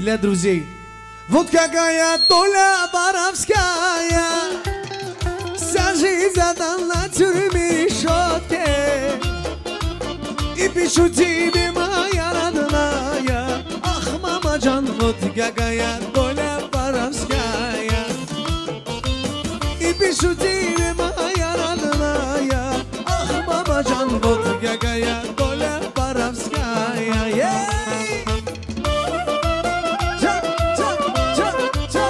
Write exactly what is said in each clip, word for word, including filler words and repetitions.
для друзей. Вот какая доля воровская, вся жизнь отдана тюрьме решетке. И пишу тебе, моя родная, ах, мамаджан, вот какая доля воровская. И пишу тебе, моя родная, ах, мамаджан, вот какая доля воровская. Ей! Ча, ча, ча, ча,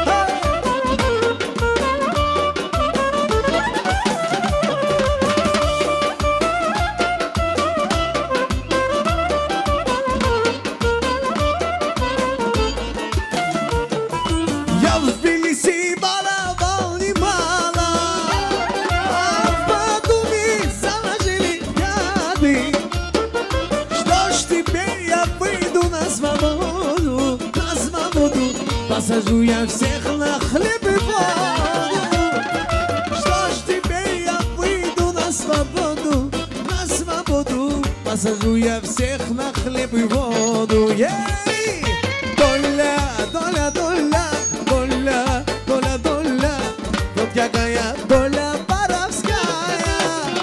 я в Тбилиси воровал немало, а в Батуми заложили яды. Что ж, теперь я выйду на свободу, на свободу, посажу я всех на хлеб и воду. Что ж, теперь я выйду на свободу, на свободу, посажу я всех на хлеб и воду. Ей! Доля, доля, доля, доля, доля, доля, вот какая доля воровская.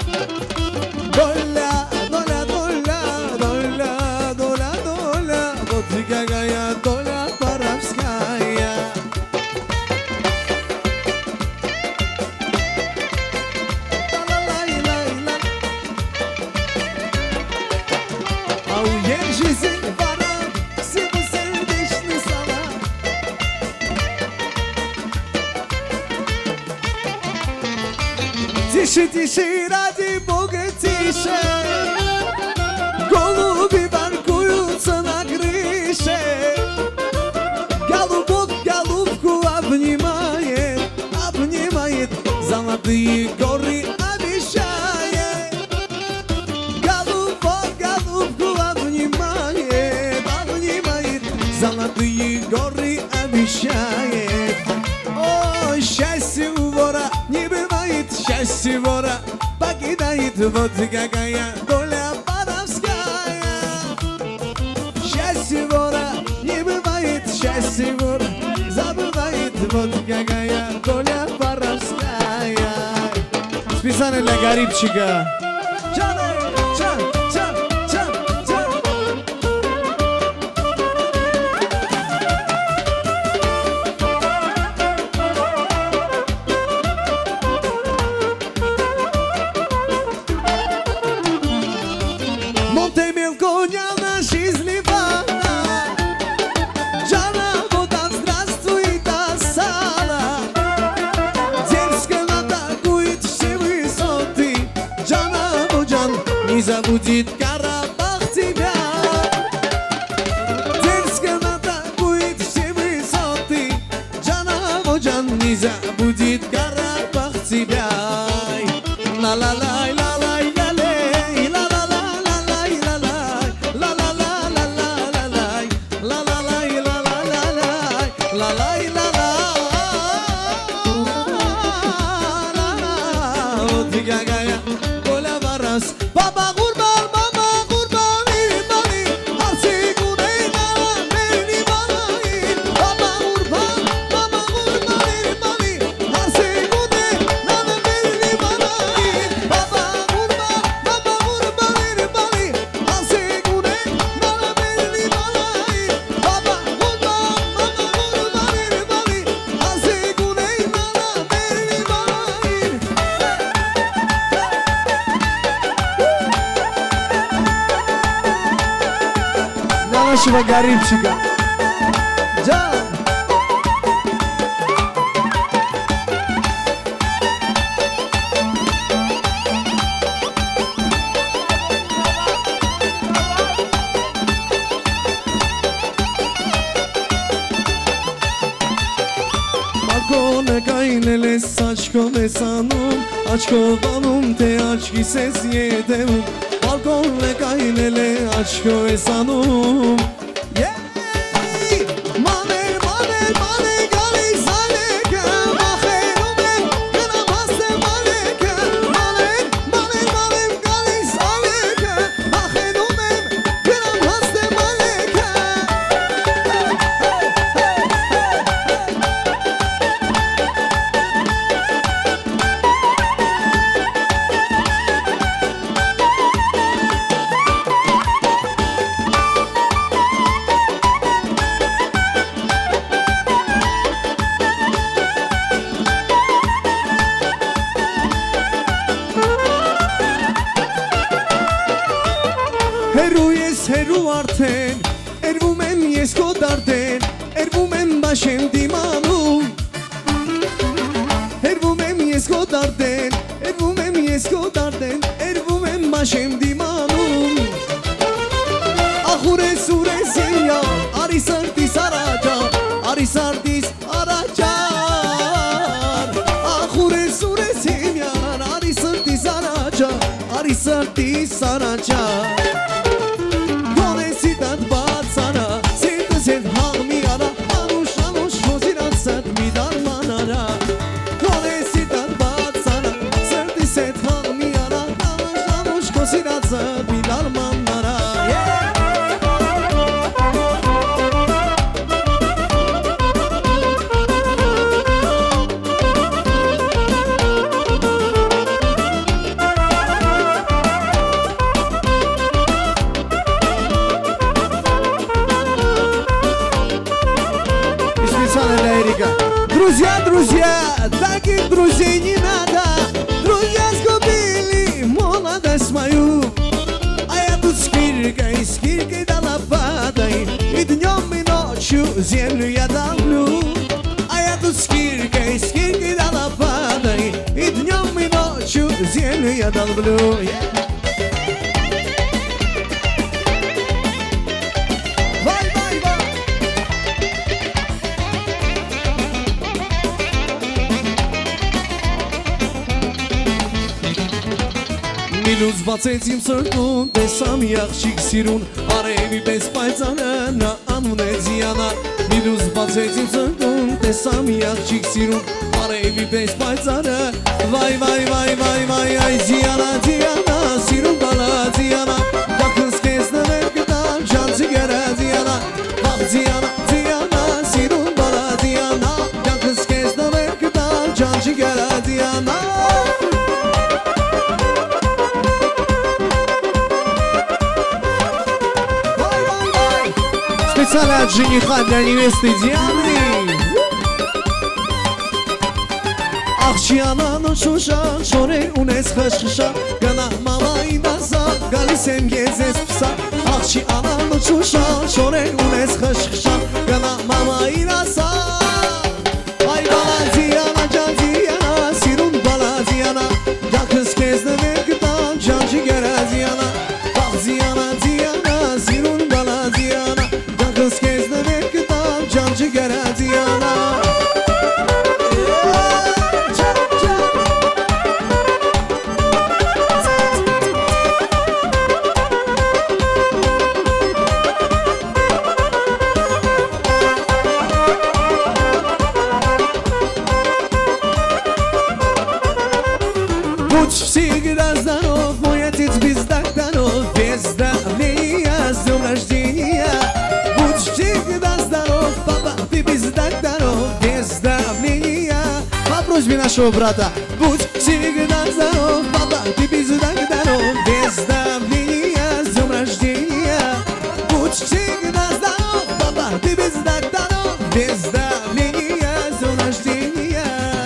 Доля, доля, доля, доля, доля, доля, вот какая доля воровская. Ла-ла-ла-ла-ла. А у ежи вора всему сердечный салат. Тише, тише, ради Бога, тише. Голуби воркуются на крыше. Голубок голубку обнимает, обнимает, золотые горы обещает. Голубок голубку обнимает, обнимает, золотые горы обещает. О, счастье у вора не бывает, счастье вора покидает, вот какая доля воровская. Счастье вора не бывает, счастье вора забывает, вот какая доля воровская. Специально для Гарипчика. Ча, ча, ча, ча, ча. Монте мелконял на жизнь Ливана. Джана, вот там здравствуй, до сала. Дерзко атакует все высоты. Джана, Боджан, не забудет Карабах тебя. Дерзко атакует все высоты. Джана, Боджан, не забудет Карабах тебя. Ла-ла-лай, ла-лай, ла-лей, ла-ла-ла-ла-лай, ла-лай, ла-ла-ла-ла-ла-лай, ла-ла-лай, ла-ла-ла-лай, ла-лай, ла-ла. Вот какая доля ворос. Баба Гурбан, баба Гурбан, ирибали, арсикуней нала, мернибалай. Баба Гурбан, баба Гурбан, ирибали, арсикуней нала, мернибалай. Баба Гурбан, баба Гурбан, ирибали, арсикуней нала, мернибалай. Баба Гурбан, баба Гурбан, ирибали, арсикуней нала, мернибалай. Для нашего Гарипчика. Да. Balkona kaynele saçko besanum, açko banum te açki ses yedem. Balkona kaynele açko besanum. Yeah! Mane, mane, mane, gali zaleke, maherume, granamaste maleke. Mane, mane, mane, gali zaleke, maherume, granamaste maleke. արդեն Երվում եմ ես քո դարդեն Երվում եմ բաշեմ դիմանում Երվում եմ ես քո դարդեն Երվում եմ ես քո դարդեն Երվում եմ բաշեմ դիմանում Ախուրես ուրես եմյա Արի սրտիս առաջար Արի սրտիս առաջար Ախուրես ուրես եմյա Արի սրտիս առաջար Արի սրտիս առաջար Գոնեսի տատ բացարա Սետս հետ հաղմի արա Անուշ անուշ ոզիրան ստ մի դարմանարա Գոնեսի տատ բացարա Սրտիս հետ հաղմի արա Անուշ անուշ ոզիրան ստ մի դարմանարա Друзья, друзья, таких друзей не надо Друзья сгубили молодость мою А я тут с киркой, с киркой да лопатой И днем и ночью землю я давлю А я тут с киркой, с киркой да лопатой И днем и ночью землю я долблю yeah. Մինուս բացեց իմ սրտում, տեսամ աղջիկ սիրուն Արևի պես պայծանը, նա անուն է Ձիանա Մինուս բացեց իմ սրտում, տեսամ աղջիկ սիրուն Արևի պես պայծանը, վայ վայ վայ վայ վայ Այ Ձիանա, Ձիանա, սիրուն բալա Ձիանա Դակնս կեզ նվեր կտամ, ճանցի գերա Ձիանա Վաղ Ձիանա, Ձիանա, սիրուն բալա Ձիանա Դակնս կեզ նվեր կտամ, ճանցի գերա Ձիանա Специально от жениха для невесты Дианы Աղջիանան ու շուշան շորեր ունես խշխշա Գնա մամային դասա գալիս եմ ես ես պսա Աղջիանան ու շուշան շորեր ունես խշխշա Գնա մամային դասա Այ բալա Ձիանա ջան Ձիանա սիրուն բալա Ձիանա Դակս կեզ նվեր կտան ջանջի գերա Ձիանա Բաղ Ձիանա Ձիանա սիրուն բալա Ձիանա Դակս կեզ նվեր կտան ջանջի գերա Ձիանա Будь всегда здоров, мой отец без докторов, без давления, с днем рождения. Будь всегда здоров, папа, ты без докторов, без давления. По просьбе нашего брата. Будь всегда здоров, папа, ты без докторов, без давления, с днем рождения. Будь всегда здоров, папа, ты без докторов, без давления, с днем рождения.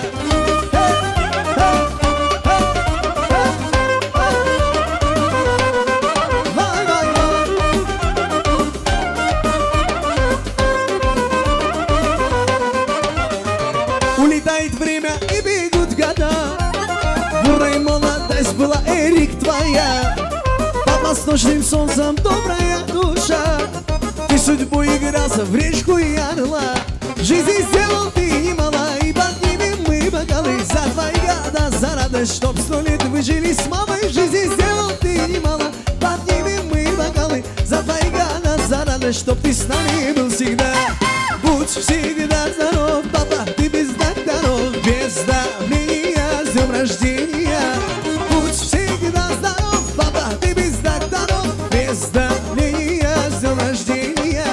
Улетает время и бегут года. Бурная молодость была, Эрик, твоя. Под восточным солнцем добрая душа. Ты судьбу игрался в речку и орла. Жизни сделал ты немало, и поднимем мы бокалы за твои года, за радость, чтоб сто лет вы жили с мамой. Жизни сделал ты немало, поднимем мы бокалы за твои года, за радость, чтоб ты с нами был всегда. Будь всегда здоров, папа, ты без докторов, без давления, с днем рождения. Будь всегда здоров, папа, ты без докторов, без давления, с днем рождения.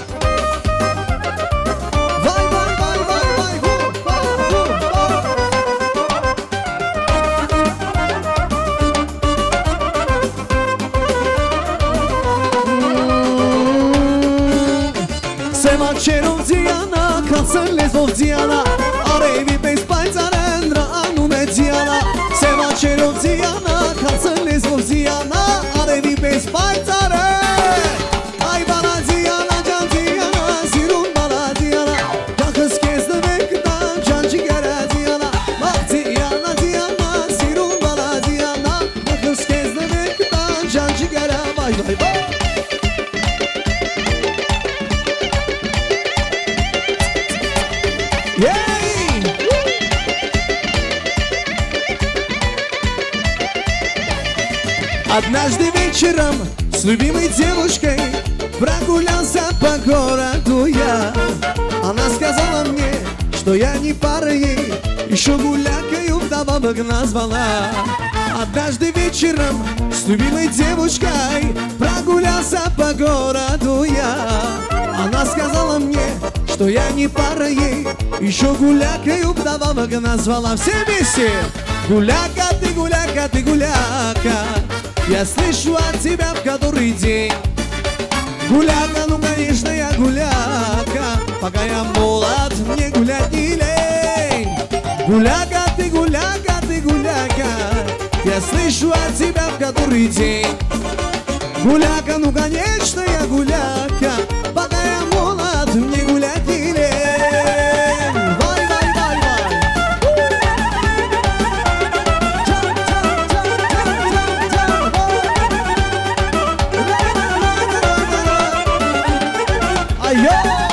Вай, вай, вай, вай, вай, ху, вай, ху, вай. Սեմ աչերով Ձիանա, քացել լեզվով Ձիանա, արևի պես պայծառ նրա անուն է Ձիանա. Սեմ աչերով Ձիանա, քացել լեզվով Ձիանա, արևի պես պայծառ. Այ Однажды вечером с любимой девушкой прогулялся по городу я. Она сказала мне, что я не пара ей, еще гулякою вдобавок назвала. Однажды вечером с любимой девушкой прогулялся по городу я. Она сказала мне, что я не пара ей, еще гулякою вдобавок назвала. Все вместе! Гуляка, ты гуляка, ты гуляка, я слышу от тебя в который день. Гуляка, ну конечно я гуляка, пока я молод, мне гулять не лень. Гуляка, ты гуляка, ты гуляка, я слышу от тебя в который день. Гуляка, ну конечно я гуляка, пока я молод, мне гулять не лень. Вай, вай, вай, вай. Айо!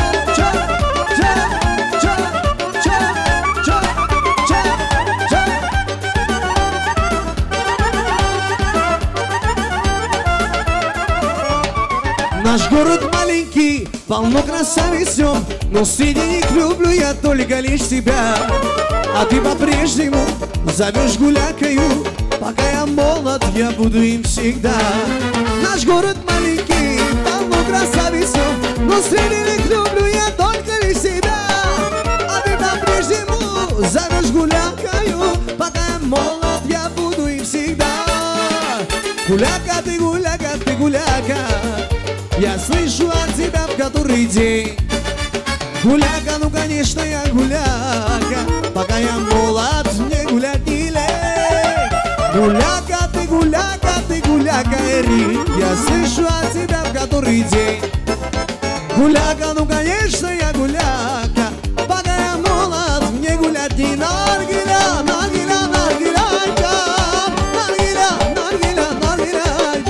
Наш город маленький, полно красавиц в нем, но среди них люблю я только лишь тебя. А ты по-прежнему зовешь гулякою, пока я молод, я буду им всегда. Наш город маленький, полно красавиц в нем, но среди них люблю я только лишь тебя. А ты по-прежнему зовешь гулякою, пока я молод, я буду им всегда. Гуляка, ты гуляка, ты гуляка, я слышу от тебя в который день. Гуляка, ну конечно я гуляка, пока я молод, мне гулять не лень. Гуляка, ты гуляка, ты гуляка, Эри, я слышу от тебя в который день. Гуляка, ну конечно я гуляка, пока я молод, мне гулять не наргиля, наргиля, наргиля, наргиля, наргиля, наргиля,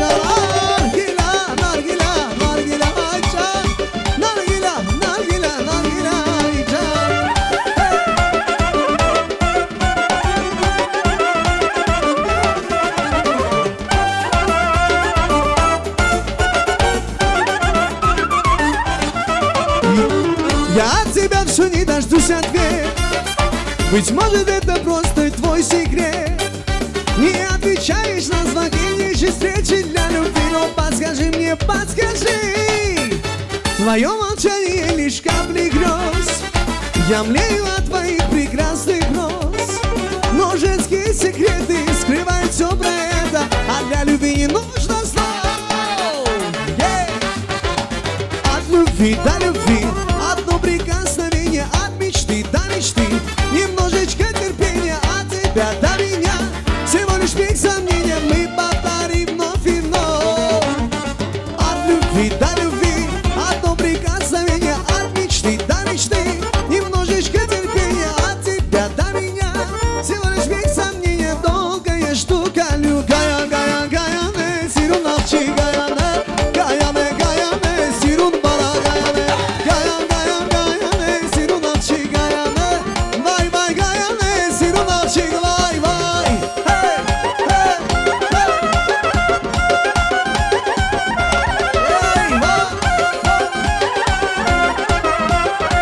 я от тебя все не дождусь ответ. Быть может, это просто твой секрет. Не отвечаешь на звонки, ищешь встречи для любви. Но подскажи мне, подскажи, твое молчание лишь капли гроз. Я млею от твоих прекрасных роз, но женские секреты скрывают все про это. А для любви не нужно слов. yeah. От любви до любви, одно прикосновение, от мечты до мечты, немножечко терпения от тебя до меня. Всего лишь миг сомнения, мы повторим вновь и вновь. От любви до любви, одно прикосновение, от мечты до мечты, немножечко терпения от тебя до меня. Всего лишь миг сомнения, долгая штука. Гая, гая, гая, не сирун навчи, гая, не, гая, не, гая, не, сирун бала, гая, не, гая, гая, гая, не, сирун навчи, гая, не, вай, вай, гая, не, сирун навчи, вай, вай. Hey, hey, hey. Hey,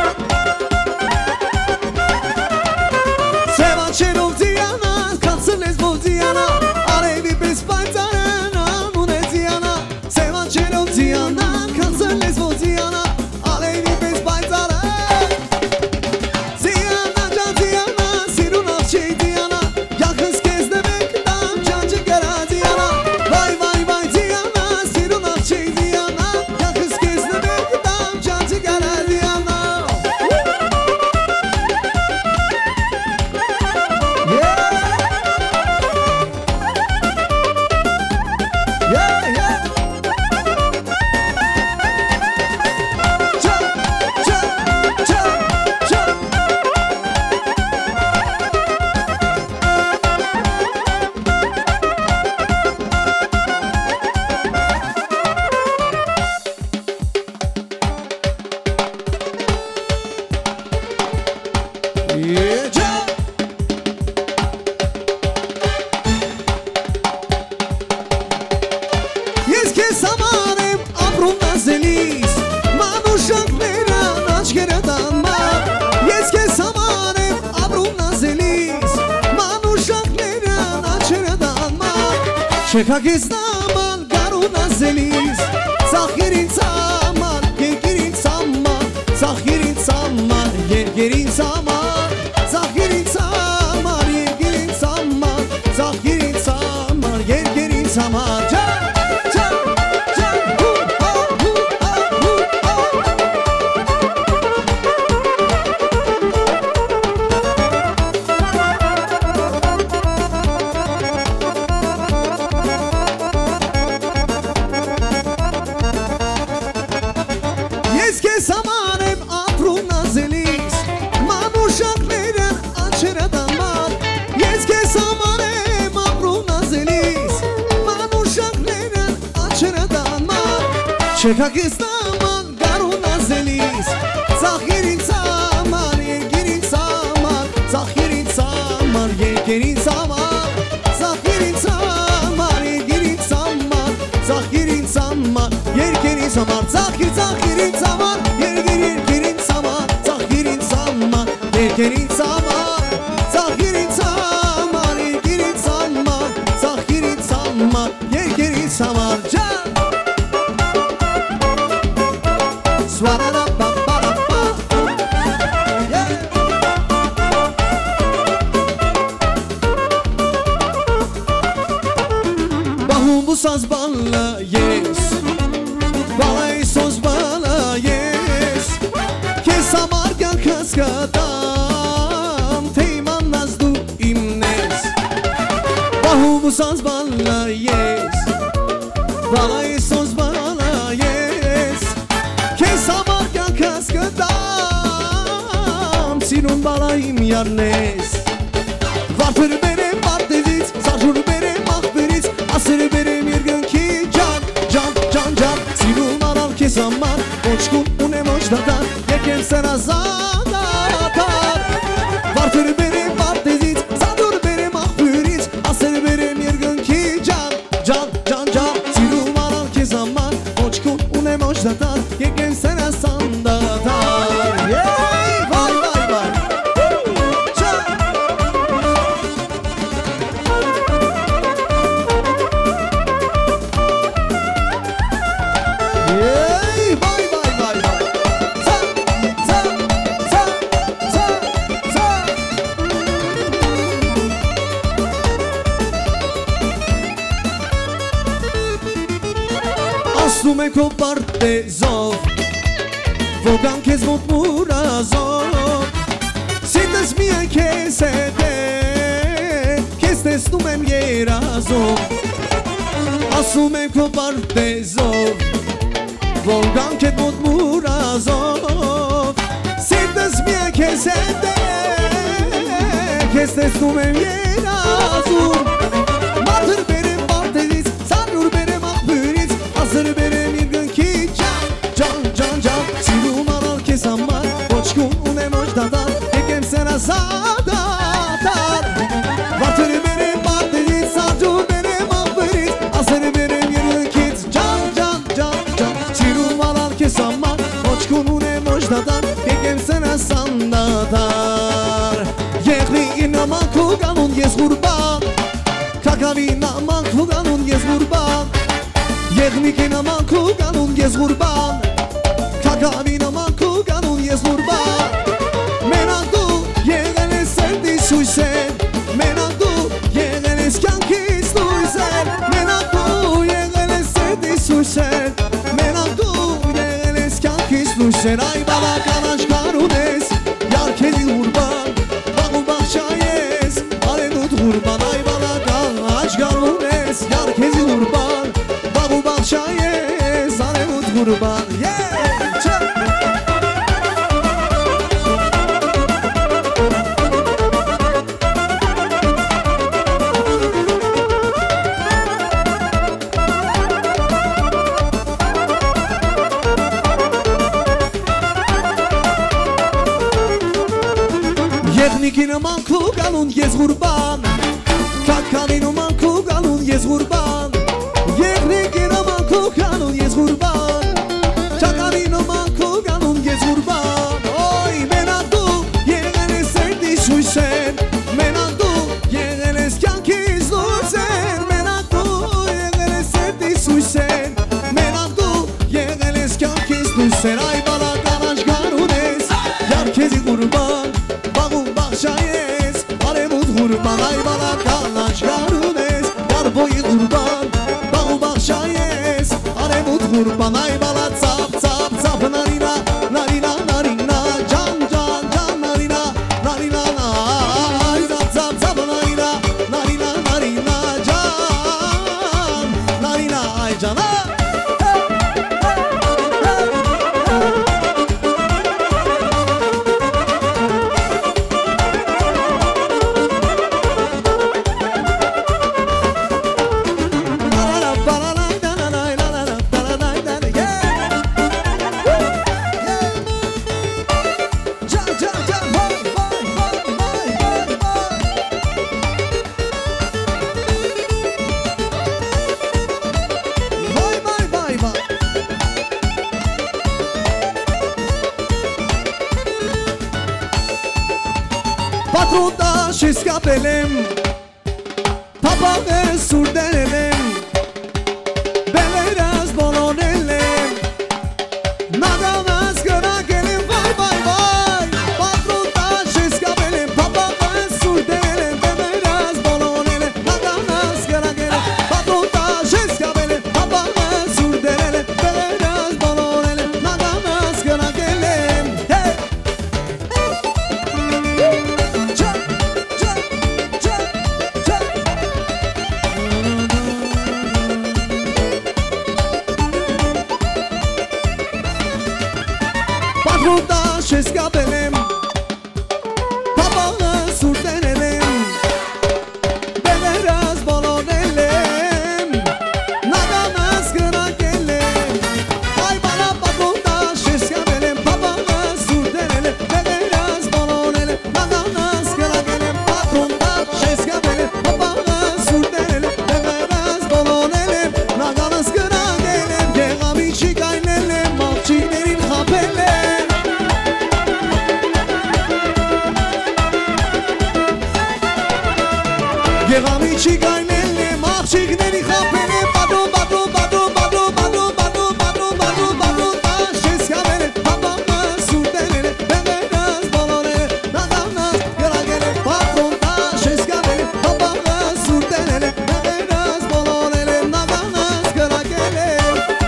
Չեկա քեզ նման գարունած էլիս Ծախիր ինձ համար, երկիր ինձ համար Ծախիր ինձ համար, երկիր ինձ համար Ծախիր ինձ համար, երկիր ինձ համար Ծախիր ինձ համար, երկիր ինձ համար Ջան, ջան, ջան, հու, հա, հու, հա, հու, հա Ես քեզ համար եմ ապրում նազելիս Մանուշակներն անչերդ համար Ես քեզ համար եմ ապրում նազելիս Մանուշակներն անչերդ համար Չեկա քեզ նման գարուն նազելիս Ծախիր ինձ համար, երկիր ինձ համար Ծախիր ինձ համար, երկիր ինձ համար Ծախիր ինձ համար, երկիր ինձ համար Ծախիր ինձ համար, երկիր ինձ համար Ծախիր, ծախիր ինձ համար, երկիր, երկիր ինձ համար Ծախիր ինձ համար, երկիր ինձ համար Ծախիր ինձ համար, երկիր ինձ համար Ծախիր ինձ համար, երկիր ինձ համար Ջան Սվարարապապարապա Բահում բուսած բալը ես Բալայի սոս բալը ես Քեզ համար կյանքս կտամ Թե իմանաս դու իմն ես Բահում բուսած բալը ես Բալայի սոս բալը ես Քեզ համար կյանքս կտամ Սիրուն բալայիմ յարնես Վարդեր բերեմ վարդերից Սարժուր բերեմ աղբերից Ասեր բերեմ երգնքի ջան Ջան, ջան, ջան Սիրուն արալ քեզ համար Ոչկուն ունեմ ոչ դատար Եկեմ սենազադատար Վարդեր բերեմ վարդերից Սարժուր բերեմ աղբերից Ասեր բերեմ երգնքի ջան Ջան, ջան, ջան Սիրուն արալ քեզ համար Ոչկուն ունեմ ոչ դատար Եկեմ սենազադատար Եյ, վայ, վայ, վայ Եյ, վայ, վայ, վայ, վայ Ցա, ցա, ցա, ցա, ցա Ասում եք ով պարտեզով Ոգան քեզ մոտ մուրազով Սիտս միայն քեզ հետ է Քեզ տեսնում եմ երազով Ասում եք ով պարտեզով Ոգան քեզ մոտ մուրազով Սիտս միայն քեզ հետ է Քեզ տեսնում եմ երազով Մարդր բերեմ պարտեզից Սարյուր բերեմ աղբյուրից Ասր բերեմ երգնքի ջան Ջան, ջան, ջան Սիրում արալ քեզ համար Ոչկուն ունեմ ոչ դատար Եկեմ սենազադատար Վարդեր բերեմ պարտեզից Սարյուր բերեմ աղբյուրից Ասր բերեմ երգնքից Ջան, ջան, ջան, ջան Սիրում արալ քեզ համար Ոչկուն ունեմ ոչ դատար Եկեմ սենազադատար Եղնի ինաման քու գանուն ես ղուրբան Կակավի նաման քու գանուն ես ղուրբան Եղնիքի նաման քու գանուն ես ղուրբան Կակավի նաման քու գանուն ես ղուրբան Մենակ դու եղել ես սերտիս հույսեր Մենակ դու եղել ես կյանքից լույսեր Մենակ դու եղել ես սերտիս հույսեր Մենակ դու եղել ես կյանքից լույսեր Այ բավական աշխար ունես Յարքելի ղուրբան Բաղու բաղշա ես Արենուտ ղուրբան Այ բավական աշխար ունես Յարքելի ղուրբան Բաղու բաղշա ես Արենուտ ղուրբան Եղնիքի նման քու գալուն ես ղուրբան Կակավի նման քու գալուն ես ղուրբան Եղնիքի նման քու գալուն ես ղուրբան Կակավի նման քու գալուն ես ղուրբան Ոյ մենակ դու եղել ես սերտիս հույսեր Մենակ դու եղել ես կյանքից լույսեր Մենակ դու qurban ay bala qalaç qarunez Yar boyu qurban bağ baxşayez Aremut qurban ay bala çap çap çap narina narina narina can can can narina narina ay çap çap çap narina narina narina can narina ay cana Patronda şiskapelem Papağı surdenem Beleraz bolonelem Nadanas gına gelin vay vay vay Patronda şiskapelem Papağı surdenem Beleraz bolonelem Nadanas gına gelin Patronda şiskapelem Papağı surdenem Beleraz bolonelem Nadanas gına gelin Hey Patronda şeskapelem Papağı surdenelim Beleraz bolonelem Nadanas gına gelem Ay bana patronda şeskapelem Papağı surdenelim Beleraz bolonelem Nadanas gına gelem Patronda şeskapelem Papağı surdenelim Beleraz bolonelem Nadanas gına gelem Kegami çikaynelem Mavçilerin hapelem Gehami çikaynelle mahçikleri kapele Badu badu badu badu badu badu badu badu badu Da şeskabele Papağı surdenele Beleraz bolonele Nadanas gına gele Patronda şeskabele Papağı surdenele Beleraz bolonele Nadanas gına gele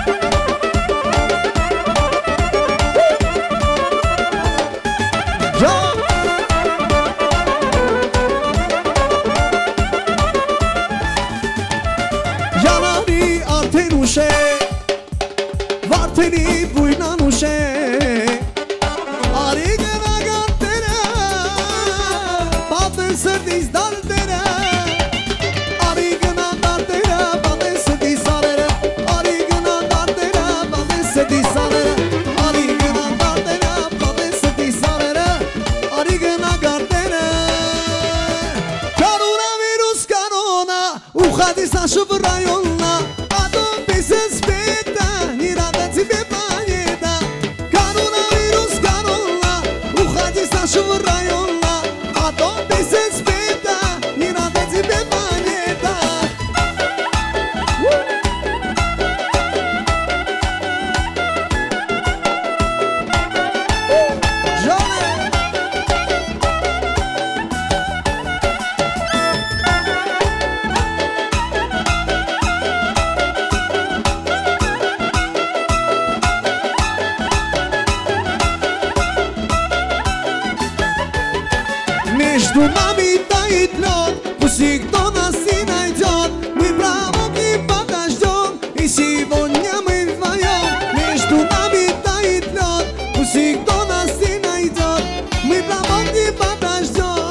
Ya Yanari artenuşe Varteni buynanuşe Ari gana gantera Batı sırdiz dardera Ari gana dardera Batı sırdiz salera Ari gana dardera Batı sırdiz salera Ari gana dardera Batı sırdiz salera Ari gana gardera Coronavirus canona Uxadisa şıvrayonla Adon biziz beta Nirada tibe panyeda Coronavirus canona Uxadisa şıvrayonla Adon biziz beta Nirada tibe panyeda Jone Между нами тает лед, пусть никто нас не найдет. Мы правоки подождем, и сегодня мы вдвоем. Между нами тает лед, пусть никто нас не найдет. Мы правоки подождем.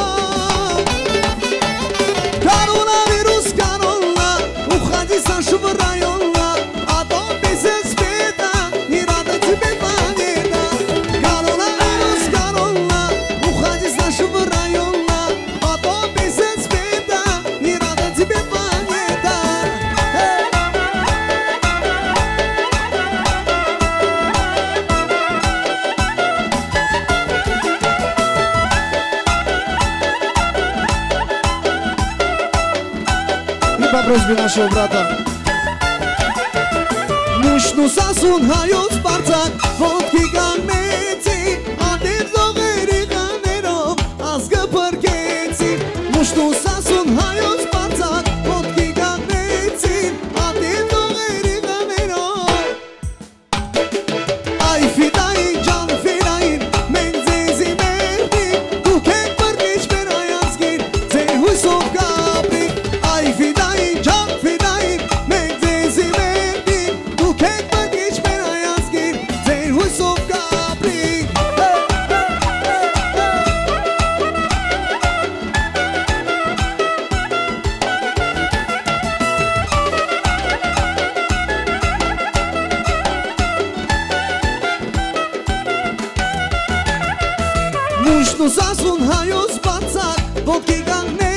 Коронавирус коронна, уходи со швырайонна, а то без света не рада тебе планета. Коронавирус коронна, уходи со швырайонна, а то без света не рада тебе планета. И по просьбе нашего брата Мушну сасун хают спартак Водки ганмеци Адем зогери ганеров Азгы паркеци Mushtu sasun hajo zbacak Fotki ka necin Ati do gëri nga meno Aj fidajin, gjan filajin Me nxezi merdi Duke për një qmena jaskin Se huj sof kapri Aj fidajin, gjan filajin Me nxezi merdi Duke për një qmena jaskin Se huj sof kapri Mushtu sasun hajo zbacak Votki ka ne